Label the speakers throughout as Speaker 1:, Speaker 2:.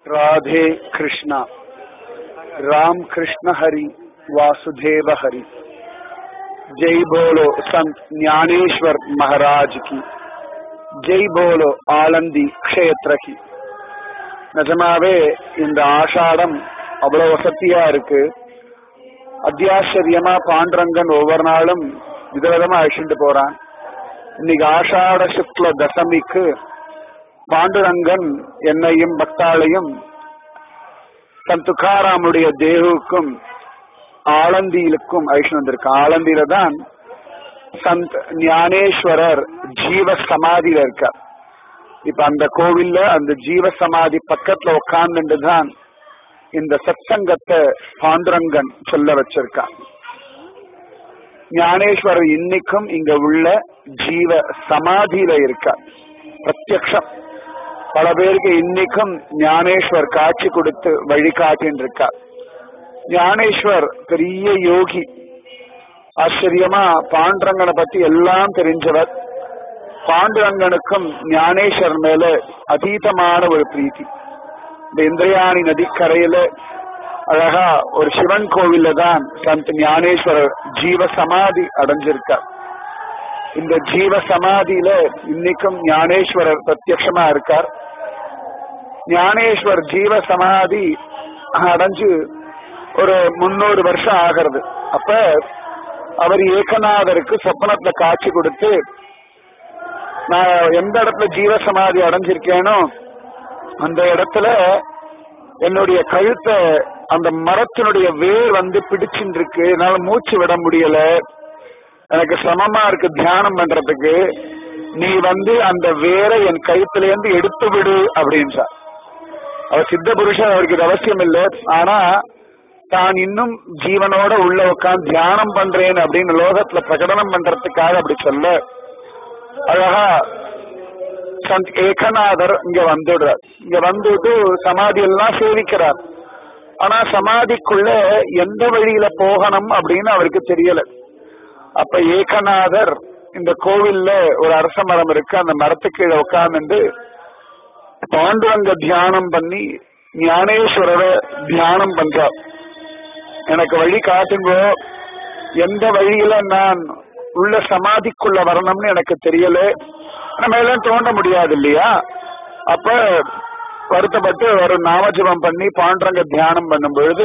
Speaker 1: राधे कृष्णा राम कृष्ण हरि वासुदेव हरि। जय बोलो संत ज्ञानेश्वर महाराज की, जय बोलो ஆலந்தி க்ஷேத்ர की। நிஜமாவே இந்த ஆஷாடம் அவ்வளவு வசதியா இருக்கு. அத்தியாச்சரியமா பாண்டரங்கன் ஒவ்வொரு நாளும் விதவிதமா அழிச்சுட்டு போறான். இன்னைக்கு ஆஷாட சுக்ல தசமிக்கு பாண்டுரங்கன் என்னையும் பக்தாளையும் தன் துக்காராமுடைய தேவுக்கும் ஆலந்தியிலுக்கும் அழிச்சு வந்திருக்கான். ஆலந்தியில தான் சந்த் ஞானேஸ்வரர் ஜீவ சமாதியில இருக்கார். இப்ப அந்த கோவில்ல அந்த ஜீவ சமாதி பக்கத்துல உட்கார்ந்துட்டு தான் இந்த சத்சங்கத்தை பாண்டுரங்கன் சொல்ல வச்சிருக்கான். ஞானேஸ்வரர் இன்னைக்கும் இங்க உள்ள ஜீவ சமாதியில இருக்கார். பிரத்யக்ஷம் பல பேருக்கு இன்னைக்கும் ஞானேஸ்வர் காட்சி கொடுத்து வழிகாட்டின்னு இருக்கார். ஞானேஸ்வர் பெரிய யோகி. ஆச்சரியமா பாண்டுரங்கனை பத்தி எல்லாம் தெரிஞ்சவர். பாண்டுரங்கனுக்கும் ஞானேஸ்வர் மேல அதீதமான ஒரு பிரீத்தி. இந்த இந்திரயாணி நதிக்கரையில அழகா ஒரு சிவன் கோவில்ல தான் சந்த் ஞானேஸ்வரர் ஜீவ சமாதி அடைஞ்சிருக்கார். இந்த ஜீவ சமாதியில இன்னைக்கும் ஞானேஸ்வரர் பிரத்யட்சமா இருக்கார். ஞானேஸ்வர் ஜீவ சமாதி அடைஞ்சு ஒரு 300 வருஷம் ஆகிறது. அப்ப அவர் ஏகநாதருக்கு சொப்பனத்துல காட்சி கொடுத்து, நான் எந்த இடத்துல ஜீவ சமாதி அடைஞ்சிருக்கேனோ அந்த இடத்துல என்னுடைய கழுத்தை அந்த மரத்தினுடைய வேர் பிடிச்சுட்டு இருக்கு, என்னால மூச்சு விட முடியல, எனக்கு சிரமமா இருக்கு தியானம் பண்றதுக்கு, நீ அந்த வேரை என் கழுத்துல இருந்து எடுத்து விடு அப்படின்றார். அவர் சித்த புருஷன், அவருக்கு இது அவசியம் இல்லை. ஆனா தான் இன்னும் ஜீவனோட உள்ள உட்காந்து தியானம் பண்றேன் அப்படின்னு லோகத்துல பிரகடனம் பண்றதுக்காக அப்படி சொல்ல, அழகா சந்த் ஏகநாதர் இங்க வந்துடுறார். இங்க வந்துட்டு சமாதி எல்லாம் சேவிக்கிறார். ஆனா சமாதிக்குள்ள எந்த வழியில போகணும் அப்படின்னு அவருக்கு தெரியல. அப்ப ஏகநாதர் இந்த கோவில்ல ஒரு அரச மரம் இருக்கு, அந்த மரத்துக்கு கீழே உட்கார்ந்து பாண்டுரங்க தியானம் பண்ணி ஞானேஸ்வரரை தியானம் பண்றார். எனக்கு வழி காட்டுங்கோ, எந்த வழியில நான் உள்ள சமாதிக்குள்ள வரணும்னு எனக்கு தெரியல, நம்ம எல்லாம் தோண்ட முடியாது இல்லையா. அப்ப வருத்தப்பட்டு ஒரு நாமஜபம் பண்ணி பாண்டுரங்க தியானம் பண்ணும் பொழுது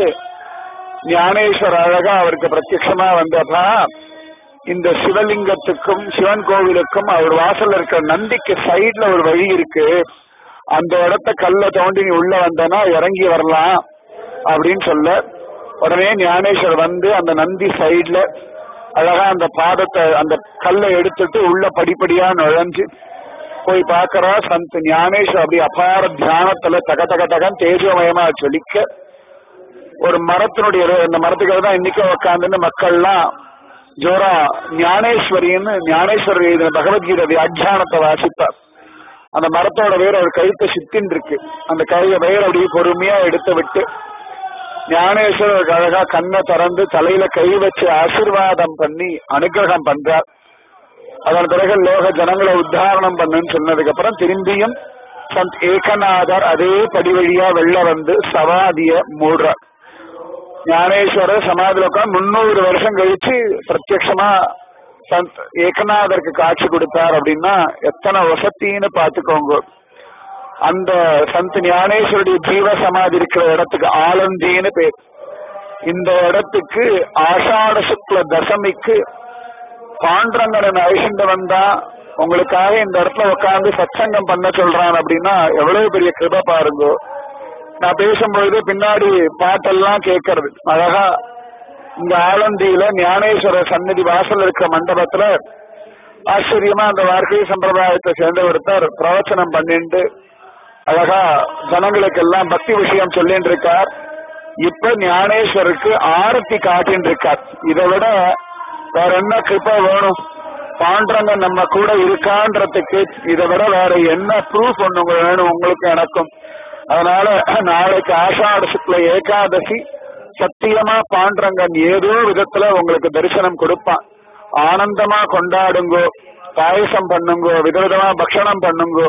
Speaker 1: ஞானேஸ்வர அழகா அவருக்கு பிரத்யட்சமா அப்பா, இந்த சிவலிங்கத்துக்கும் சிவன் கோவிலுக்கும் அவர் வாசல்ல இருக்கிற நந்திக்கு சைட்ல ஒரு வழி இருக்கு, அந்த இடத்த கல்ல தோண்டி நீ உள்ள வந்தனா இறங்கி வரலாம் அப்படின்னு சொல்ல, உடனே ஞானேஸ்வர் அந்த நந்தி சைட்ல அழகா அந்த பாதத்தை அந்த கல்லை எடுத்துட்டு உள்ள படிப்படியா நுழைஞ்சு போய் பாக்குறா. சந்த் ஞானேஸ்வர் அப்படி அபார தியானத்துல தக தக தகன் தேஜமயமா சொல்லிக்க, ஒரு மரத்தினுடைய அந்த மரத்துக்கு தான் இன்னைக்கு உட்காந்துன்னு மக்கள்லாம் ஜோரா ஞானேஸ்வரின்னு ஞானேஸ்வரி பகவத்கீதை வியாக்கியானத்தை வாசிப்பார். அந்த மரத்தோட வேர் அவர் கழுத்தை சுத்தின் இருக்கு, அந்த கைய வேர் அப்படியே பொறுமையா எடுத்து விட்டு ஞானேஸ்வரர் அழகா கண்ணை திறந்து தலையில கை வச்சு ஆசீர்வாதம் பண்ணி அனுகிரகம் பண்றார். அதன் பிறகு லோக ஜனங்களை உத்தாரணம் பண்ணுன்னு சொன்னதுக்கு அப்புறம் திரும்பியும் சந்த் ஏகநாதர் அதே படி வழியா வெளில சமாதிய மூடுறார். ஞானேஸ்வரர் சமாதியில உட்காந்து 300 வருஷம் கழிச்சு பிரத்யட்சமா சந்த் ஏகநாதருக்கு காட்சி கொடுத்தார். அப்படின்னா எத்தனை வசத்தின்னு பாத்துக்கோங்க. அந்த சந்த் ஞானேஸ்வருடைய ஜீவ சமாதி இருக்கிற இடத்துக்கு ஆலந்தின்னு பேர். இந்த இடத்துக்கு ஆஷாட சுக்ல தசமிக்கு பாண்டரங்கன் அழிச்சுட்டு வந்தா உங்களுக்காக இந்த இடத்துல உட்காந்து சத்சங்கம் பண்ண சொல்றான் அப்படின்னா எவ்வளவு பெரிய கிருபை பாருங்க. நான் பேசும்பொழுது பின்னாடி பாட்டெல்லாம் கேட்கறது அழகா. இந்த ஆலந்தியில ஞானேஸ்வரர் சந்நிதி வாசல் இருக்கிற மண்டபத்துல ஆச்சரியமா அந்த வார்த்தை சம்பிரதாயத்தை சேர்ந்த ஒருத்தர் பிரவச்சனம் பண்ணிட்டு அழகா ஜனங்களுக்கு எல்லாம் பக்தி விஷயம் சொல்லிட்டு இருக்கார். இப்ப ஞானேஸ்வருக்கு ஆரத்தி காட்டின்னு இருக்கார். இதை விட வேற என்ன கிருப்பா வேணும்? பாண்டரங்க நம்ம கூட இருக்கான்றதுக்கு இதை விட வேற என்ன ப்ரூஃப் ஒண்ணு வேணும் உங்களுக்கு எனக்கும்? அதனால நாளைக்கு ஆஷாட சுக்ல ஏகாதசி சத்தியமா பாண்டரங்கன் ஏதோ விதத்துல உங்களுக்கு தரிசனம் கொடுப்பான். ஆனந்தமா கொண்டாடுங்கோ, பாயசம் பண்ணுங்கோ, விதவிதமா பக்ஷணம் பண்ணுங்கோ,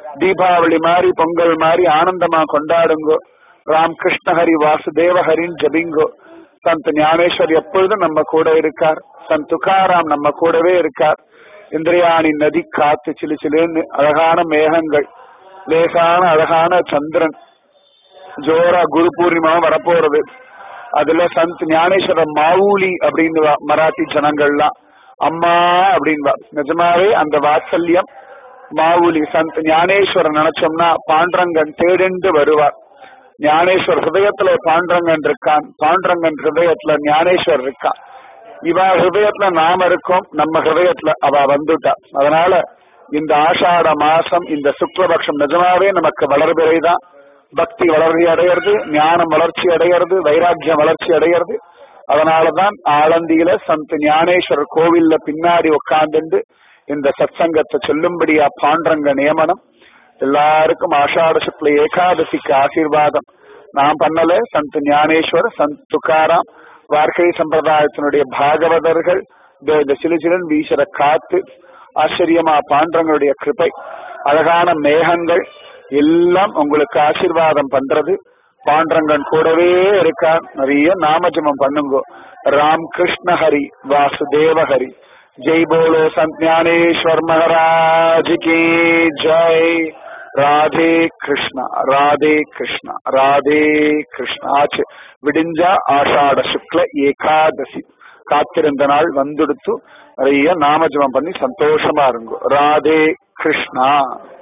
Speaker 1: தீபாவளி மாதிரி பொங்கல் மாதிரி ஆனந்தமா கொண்டாடுங்கோ. ராம் கிருஷ்ண ஹரி வாசுதேவ ஹரின்னு ஜபிங்கோ. சந்த் ஞானேஸ்வர் எப்பொழுதும் நம்ம கூட இருக்கார். சந்த் துகாராம் நம்ம கூடவே இருக்கார். இந்திரியாணி நதி காத்து சிலு சிலுன்னு அழகான மேகங்கள், லேசான அழகான சந்திரன், ஜோரா குரு பூர்ணிமா வரப்போறது. அதுல சந்த் ஞானேஸ்வர மாவூலி அப்படின்னு மராத்தி ஜனங்கள்லாம் அம்மா அப்படின்பா. நிஜமாவே அந்த வாத்சல்யம் மாவூலி சந்த் ஞானேஸ்வரன் நினைச்சோம்னா பாண்டரங்கன் தேடென்று வருவார். ஞானேஸ்வர் ஹிருதயத்துல பாண்டரங்கன் இருக்கான், பாண்டரங்கன் ஹிருதயத்துல ஞானேஸ்வர் இருக்கான். இவ ஹிருதயத்துல நாம இருக்கோம், நம்ம ஹிருதயத்துல அவ வந்துட்டா. அதனால இந்த ஆஷாட மாசம், இந்த சுக்லபக்ஷம் நிஜமாவே நமக்கு வளர்பிறைதான். பக்தி வளர்ச்சி அடையிறது, ஞானம் வளர்ச்சி அடையிறது, வைராக்கியம் வளர்ச்சி அடையிறது. அதனாலதான் ஆலந்தியில சந்த் ஞானேஸ்வரர் கோவில்ல பின்னாடி உட்கார்ந்து இந்த சத்சங்கத்தை சொல்லும்படியா பாண்டரங்க நியமனம். எல்லாருக்கும் ஆஷாட சுக்ல ஏகாதசிக்கு ஆசீர்வாதம். நான் பண்ணல, சந்த் ஞானேஸ்வர், சந்த் துகாராம், வார்க்கை சம்பிரதாயத்தினுடைய பாகவதர்கள், இந்த சிலுசிலன் வீசர காத்து, ஆச்சரியமா பாண்டரங்களுடைய கிருபை, அழகான மேகங்கள் எல்லாம் உங்களுக்கு ஆசீர்வாதம் பண்றது. பாண்டரங்கன் கூடவே இருக்கார். நிறைய நாமஜபம் பண்ணுங்க. ராம் கிருஷ்ண ஹரி வாசுதேவ ஹரி. ஜெய் போலோ சந்த் ஞானேஸ்வர் மகாராஜ் கி ஜெய். ராதே கிருஷ்ணா, ராதே கிருஷ்ணா, ராதே கிருஷ்ணா. ஆச்சு விடிஞ்சா ஆஷாட சுக்ல ஏகாதசி. காத்திருந்த நாள் வந்துடுத்து. நிறைய நாமஜபம் பண்ணி சந்தோஷமா இருங்க. ராதே கிருஷ்ணா.